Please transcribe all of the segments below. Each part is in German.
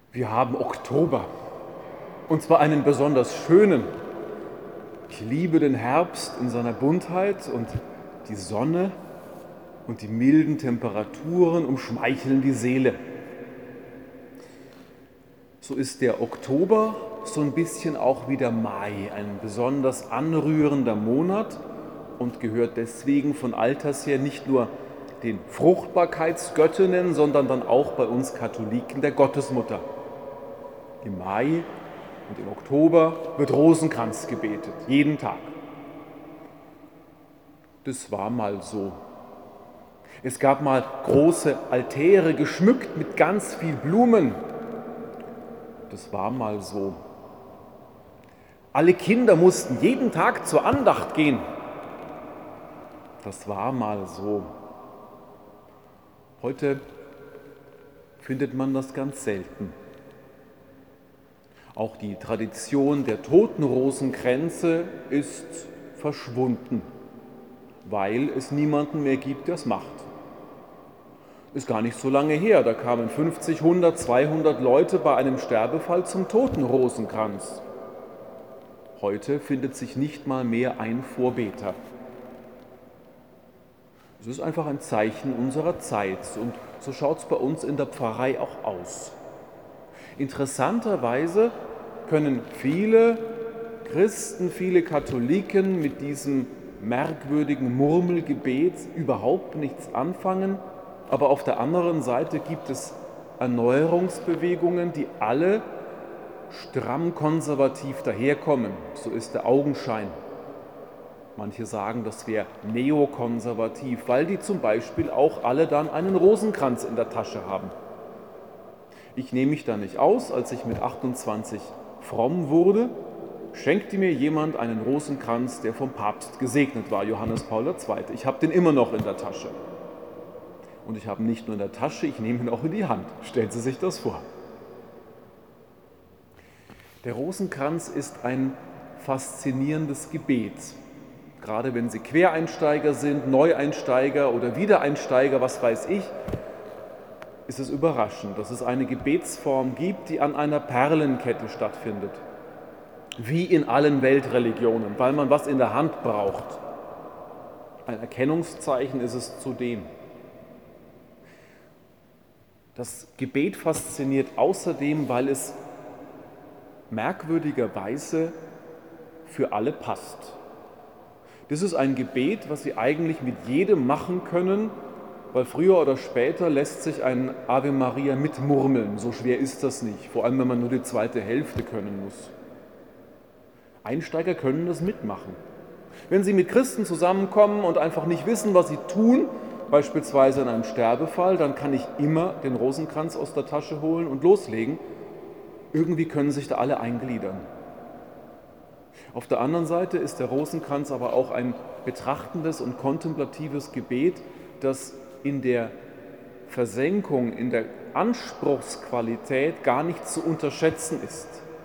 Wir haben Oktober, und zwar einen besonders schönen. Ich liebe den Herbst in seiner Buntheit und die Sonne und die milden Temperaturen umschmeicheln die Seele. So ist der Oktober so ein bisschen auch wie der Mai, ein besonders anrührender Monat und gehört deswegen von alters her nicht nur den Fruchtbarkeitsgöttinnen, sondern dann auch bei uns Katholiken der Gottesmutter. Im Mai und im Oktober wird Rosenkranz gebetet, jeden Tag. Das war mal so. Es gab mal große Altäre geschmückt mit ganz viel Blumen. Das war mal so. Alle Kinder mussten jeden Tag zur Andacht gehen. Das war mal so. Heute findet man das ganz selten. Auch die Tradition der Totenrosenkränze ist verschwunden, weil es niemanden mehr gibt, der es macht. Ist gar nicht so lange her, da kamen 50, 100, 200 Leute bei einem Sterbefall zum Totenrosenkranz. Heute findet sich nicht mal mehr ein Vorbeter. Es ist einfach ein Zeichen unserer Zeit und so schaut es bei uns in der Pfarrei auch aus. Interessanterweise können viele Christen, viele Katholiken mit diesem merkwürdigen Murmelgebet überhaupt nichts anfangen, aber auf der anderen Seite gibt es Erneuerungsbewegungen, die alle stramm konservativ daherkommen. So ist der Augenschein. Manche sagen, das wäre neokonservativ, weil die zum Beispiel auch alle dann einen Rosenkranz in der Tasche haben. Ich nehme mich da nicht aus. Als ich mit 28 fromm wurde, schenkte mir jemand einen Rosenkranz, der vom Papst gesegnet war, Johannes Paul II. Ich habe den immer noch in der Tasche. Und ich habe ihn nicht nur in der Tasche, ich nehme ihn auch in die Hand. Stellen Sie sich das vor. Der Rosenkranz ist ein faszinierendes Gebet. Gerade wenn Sie Quereinsteiger sind, Neueinsteiger oder Wiedereinsteiger, was weiß ich, ist es überraschend, dass es eine Gebetsform gibt, die an einer Perlenkette stattfindet. Wie in allen Weltreligionen, weil man was in der Hand braucht. Ein Erkennungszeichen ist es zudem. Das Gebet fasziniert außerdem, weil es merkwürdigerweise für alle passt. Das ist ein Gebet, was Sie eigentlich mit jedem machen können, weil früher oder später lässt sich ein Ave Maria mitmurmeln. So schwer ist das nicht, vor allem wenn man nur die zweite Hälfte können muss. Einsteiger können das mitmachen. Wenn Sie mit Christen zusammenkommen und einfach nicht wissen, was sie tun, beispielsweise in einem Sterbefall, dann kann ich immer den Rosenkranz aus der Tasche holen und loslegen. Irgendwie können sich da alle eingliedern. Auf der anderen Seite ist der Rosenkranz aber auch ein betrachtendes und kontemplatives Gebet, das in der Versenkung, in der Anspruchsqualität gar nicht zu unterschätzen ist.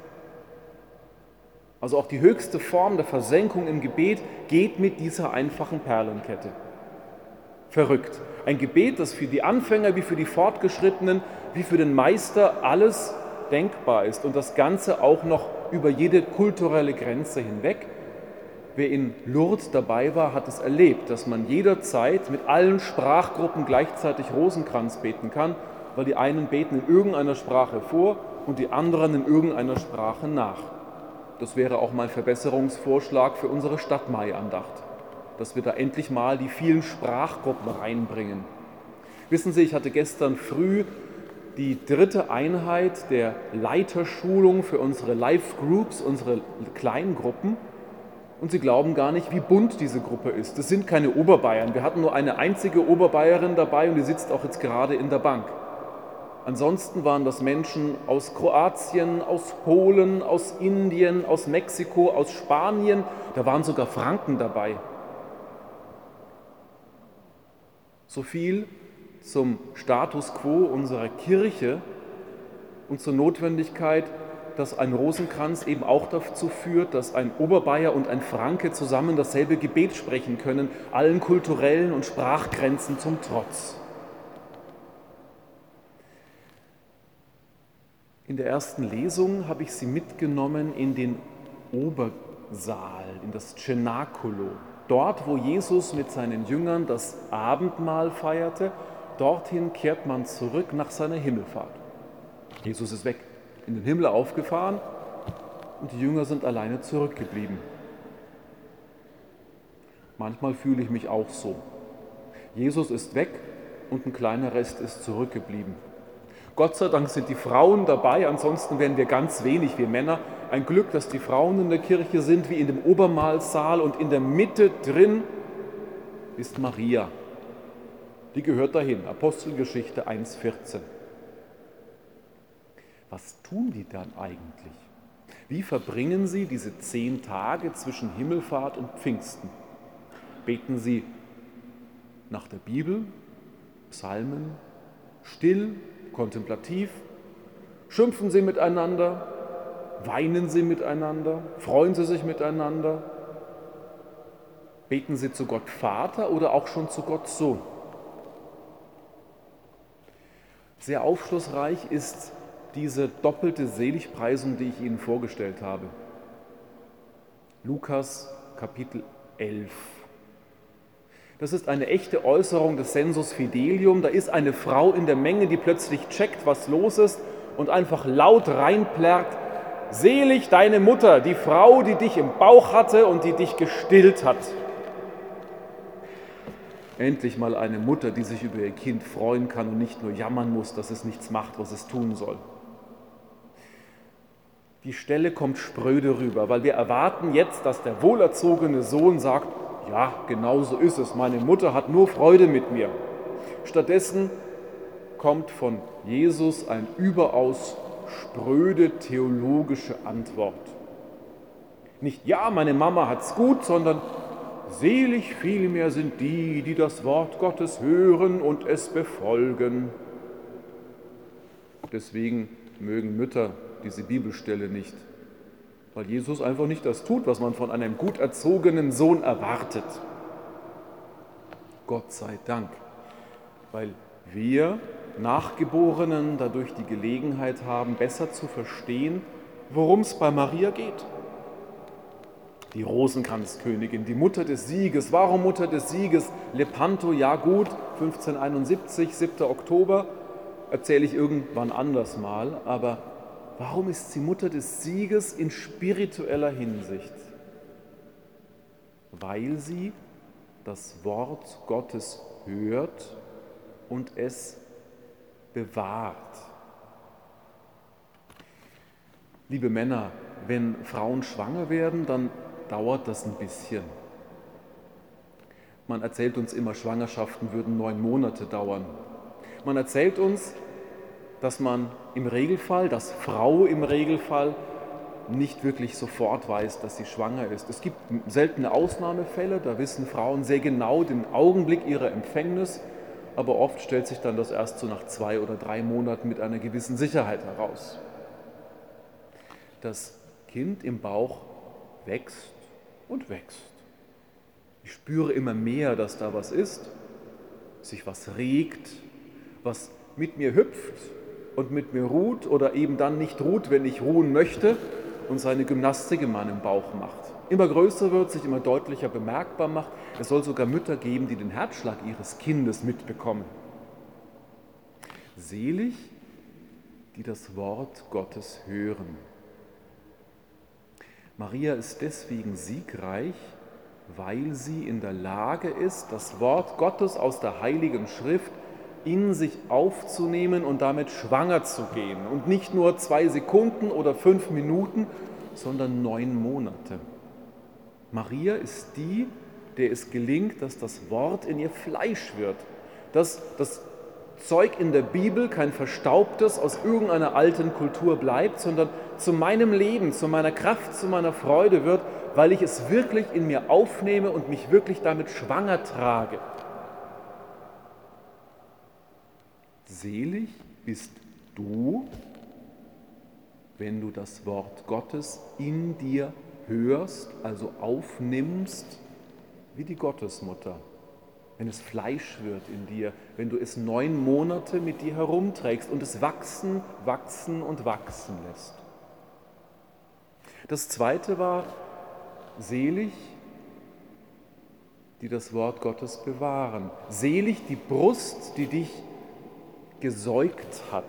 Also auch die höchste Form der Versenkung im Gebet geht mit dieser einfachen Perlenkette. Verrückt. Ein Gebet, das für die Anfänger wie für die Fortgeschrittenen, wie für den Meister alles denkbar ist und das Ganze auch noch über jede kulturelle Grenze hinweg. Wer in Lourdes dabei war, hat es erlebt, dass man jederzeit mit allen Sprachgruppen gleichzeitig Rosenkranz beten kann, weil die einen beten in irgendeiner Sprache vor und die anderen in irgendeiner Sprache nach. Das wäre auch mein Verbesserungsvorschlag für unsere Stadtmai-Andacht, dass wir da endlich mal die vielen Sprachgruppen reinbringen. Wissen Sie, ich hatte gestern früh die 3. Einheit der Leiterschulung für unsere Live-Groups, unsere Kleingruppen. Und Sie glauben gar nicht, wie bunt diese Gruppe ist. Das sind keine Oberbayern. Wir hatten nur eine einzige Oberbayerin dabei und die sitzt auch jetzt gerade in der Bank. Ansonsten waren das Menschen aus Kroatien, aus Polen, aus Indien, aus Mexiko, aus Spanien. Da waren sogar Franken dabei. So viel zum Status quo unserer Kirche und zur Notwendigkeit, dass ein Rosenkranz eben auch dazu führt, dass ein Oberbayer und ein Franke zusammen dasselbe Gebet sprechen können, allen kulturellen und Sprachgrenzen zum Trotz. In der ersten Lesung habe ich Sie mitgenommen in den Obersaal, in das Cenaculo. Dort, wo Jesus mit seinen Jüngern das Abendmahl feierte, dorthin kehrt man zurück nach seiner Himmelfahrt. Jesus ist weg, in den Himmel aufgefahren und die Jünger sind alleine zurückgeblieben. Manchmal fühle ich mich auch so. Jesus ist weg und ein kleiner Rest ist zurückgeblieben. Gott sei Dank sind die Frauen dabei, ansonsten wären wir ganz wenig, wir Männer. Ein Glück, dass die Frauen in der Kirche sind, wie in dem Obermahlsaal, und in der Mitte drin ist Maria. Die gehört dahin, Apostelgeschichte 1,14. Was tun die dann eigentlich? Wie verbringen sie diese 10 Tage zwischen Himmelfahrt und Pfingsten? Beten sie nach der Bibel, Psalmen, still, kontemplativ? Schimpfen sie miteinander? Weinen sie miteinander? Freuen sie sich miteinander? Beten sie zu Gott Vater oder auch schon zu Gott Sohn? Sehr aufschlussreich ist diese doppelte Seligpreisung, die ich Ihnen vorgestellt habe. Lukas Kapitel 11. Das ist eine echte Äußerung des Sensus Fidelium. Da ist eine Frau in der Menge, die plötzlich checkt, was los ist und einfach laut reinplärrt: Selig deine Mutter, die Frau, die dich im Bauch hatte und die dich gestillt hat. Endlich mal eine Mutter, die sich über ihr Kind freuen kann und nicht nur jammern muss, dass es nichts macht, was es tun soll. Die Stelle kommt spröde rüber, weil wir erwarten jetzt, dass der wohlerzogene Sohn sagt: Ja, genau so ist es, meine Mutter hat nur Freude mit mir. Stattdessen kommt von Jesus eine überaus spröde theologische Antwort. Nicht: Ja, meine Mama hat's gut, sondern: Selig vielmehr sind die, die das Wort Gottes hören und es befolgen. Deswegen mögen Mütter diese Bibelstelle nicht, weil Jesus einfach nicht das tut, was man von einem gut erzogenen Sohn erwartet. Gott sei Dank, weil wir Nachgeborenen dadurch die Gelegenheit haben, besser zu verstehen, worum es bei Maria geht. Die Rosenkranzkönigin, die Mutter des Sieges. Warum Mutter des Sieges? Lepanto, ja gut, 1571, 7. Oktober, erzähle ich irgendwann anders mal, aber warum ist sie Mutter des Sieges in spiritueller Hinsicht? Weil sie das Wort Gottes hört und es bewahrt. Liebe Männer, wenn Frauen schwanger werden, dann dauert das ein bisschen. Man erzählt uns immer, Schwangerschaften würden 9 Monate dauern. Man erzählt uns, dass man im Regelfall, dass Frau im Regelfall nicht wirklich sofort weiß, dass sie schwanger ist. Es gibt seltene Ausnahmefälle, da wissen Frauen sehr genau den Augenblick ihrer Empfängnis, aber oft stellt sich dann das erst so nach 2 oder 3 Monaten mit einer gewissen Sicherheit heraus. Das Kind im Bauch wächst und wächst. Ich spüre immer mehr, dass da was ist, sich was regt, was mit mir hüpft und mit mir ruht oder eben dann nicht ruht, wenn ich ruhen möchte, und seine Gymnastik in meinem Bauch macht. Immer größer wird, sich immer deutlicher bemerkbar macht. Es soll sogar Mütter geben, die den Herzschlag ihres Kindes mitbekommen. Selig, die das Wort Gottes hören. Maria ist deswegen siegreich, weil sie in der Lage ist, das Wort Gottes aus der Heiligen Schrift in sich aufzunehmen und damit schwanger zu gehen. Und nicht nur 2 Sekunden oder 5 Minuten, sondern 9 Monate. Maria ist die, der es gelingt, dass das Wort in ihr Fleisch wird, dass das Zeug in der Bibel kein Verstaubtes aus irgendeiner alten Kultur bleibt, sondern zu meinem Leben, zu meiner Kraft, zu meiner Freude wird, weil ich es wirklich in mir aufnehme und mich wirklich damit schwanger trage. Selig bist du, wenn du das Wort Gottes in dir hörst, also aufnimmst, wie die Gottesmutter. wenn es Fleisch wird in dir, wenn du es 9 Monate mit dir herumträgst und es wachsen, wachsen und wachsen lässt. Das zweite war, selig, die das Wort Gottes bewahren. Selig die Brust, die dich gesäugt hat.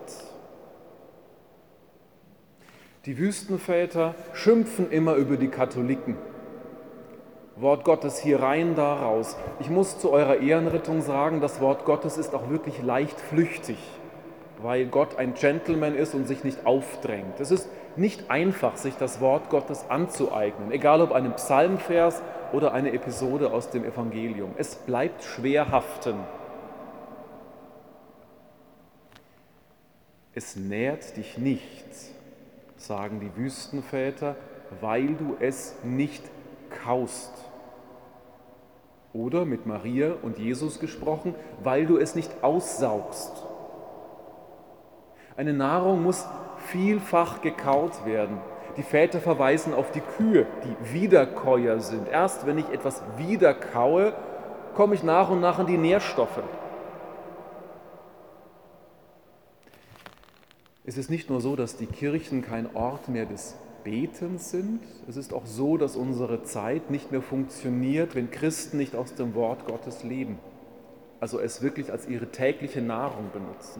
Die Wüstenväter schimpfen immer über die Katholiken. Wort Gottes hier rein, da raus. Ich muss zu eurer Ehrenrettung sagen, das Wort Gottes ist auch wirklich leicht flüchtig, weil Gott ein Gentleman ist und sich nicht aufdrängt. Es ist nicht einfach, sich das Wort Gottes anzueignen, egal ob einen Psalmvers oder eine Episode aus dem Evangelium. Es bleibt schwer haften. Es nährt dich nicht, sagen die Wüstenväter, weil du es nicht kaust. Oder mit Maria und Jesus gesprochen, weil du es nicht aussaugst. Eine Nahrung muss vielfach gekaut werden. Die Väter verweisen auf die Kühe, die Wiederkäuer sind. Erst wenn ich etwas wiederkaue, komme ich nach und nach an die Nährstoffe. Es ist nicht nur so, dass die Kirchen kein Ort mehr des Betens sind, es ist auch so, dass unsere Zeit nicht mehr funktioniert, wenn Christen nicht aus dem Wort Gottes leben, also es wirklich als ihre tägliche Nahrung benutzen.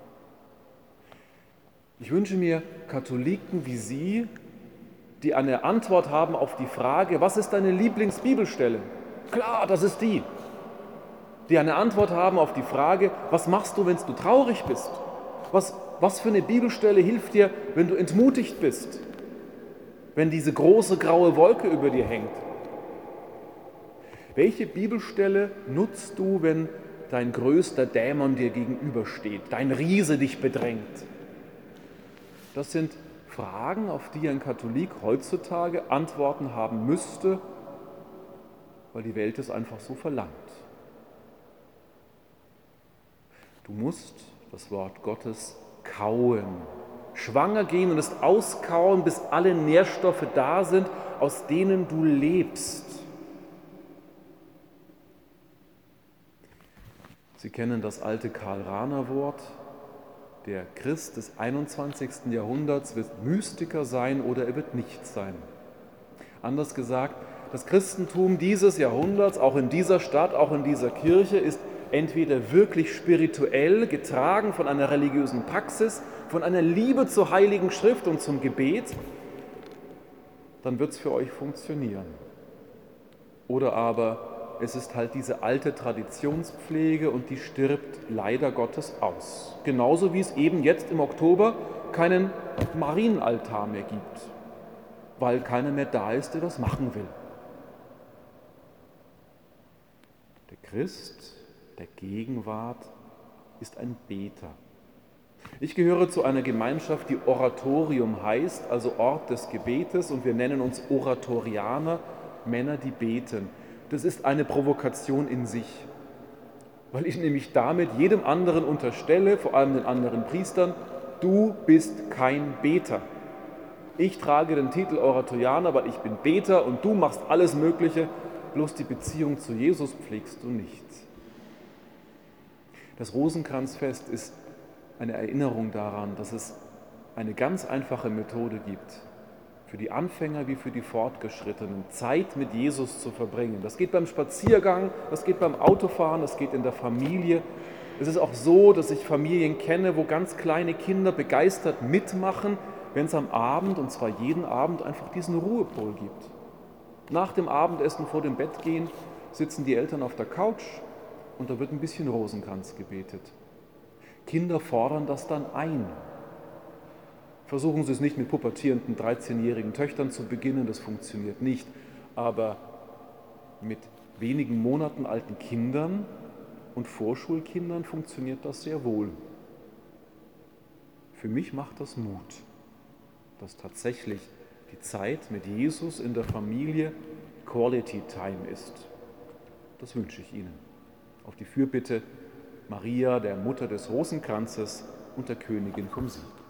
Ich wünsche mir Katholiken wie Sie, die eine Antwort haben auf die Frage, was ist deine Lieblingsbibelstelle? Klar, das ist die. Die eine Antwort haben auf die Frage, was machst du, wenn du traurig bist? Was für eine Bibelstelle hilft dir, wenn du entmutigt bist? Wenn diese große graue Wolke über dir hängt? Welche Bibelstelle nutzt du, wenn dein größter Dämon dir gegenübersteht, dein Riese dich bedrängt? Das sind Fragen, auf die ein Katholik heutzutage Antworten haben müsste, weil die Welt es einfach so verlangt. Du musst das Wort Gottes kauen, schwanger gehen und es auskauen, bis alle Nährstoffe da sind, aus denen du lebst. Sie kennen das alte Karl-Rahner-Wort, der Christ des 21. Jahrhunderts wird Mystiker sein oder er wird nichts sein. Anders gesagt, das Christentum dieses Jahrhunderts, auch in dieser Stadt, auch in dieser Kirche, ist entweder wirklich spirituell, getragen von einer religiösen Praxis, von einer Liebe zur Heiligen Schrift und zum Gebet, dann wird es für euch funktionieren. Oder aber es ist halt diese alte Traditionspflege und die stirbt leider Gottes aus. Genauso wie es eben jetzt im Oktober keinen Marienaltar mehr gibt, weil keiner mehr da ist, der das machen will. Der Christ der Gegenwart ist ein Beter. Ich gehöre zu einer Gemeinschaft, die Oratorium heißt, also Ort des Gebetes, und wir nennen uns Oratorianer, Männer, die beten. Das ist eine Provokation in sich, weil ich nämlich damit jedem anderen unterstelle, vor allem den anderen Priestern, du bist kein Beter. Ich trage den Titel Oratorianer, weil ich bin Beter und du machst alles Mögliche, bloß die Beziehung zu Jesus pflegst du nicht. Das Rosenkranzfest ist eine Erinnerung daran, dass es eine ganz einfache Methode gibt, für die Anfänger wie für die Fortgeschrittenen Zeit mit Jesus zu verbringen. Das geht beim Spaziergang, das geht beim Autofahren, das geht in der Familie. Es ist auch so, dass ich Familien kenne, wo ganz kleine Kinder begeistert mitmachen, wenn es am Abend, und zwar jeden Abend, einfach diesen Ruhepol gibt. Nach dem Abendessen vor dem Bett gehen, sitzen die Eltern auf der Couch und da wird ein bisschen Rosenkranz gebetet. Kinder fordern das dann ein. Versuchen Sie es nicht mit pubertierenden 13-jährigen Töchtern zu beginnen, das funktioniert nicht. Aber mit wenigen Monaten alten Kindern und Vorschulkindern funktioniert das sehr wohl. Für mich macht das Mut, dass tatsächlich die Zeit mit Jesus in der Familie Quality Time ist. Das wünsche ich Ihnen. Auf die Fürbitte Maria, der Mutter des Rosenkranzes und der Königin vom Sieg.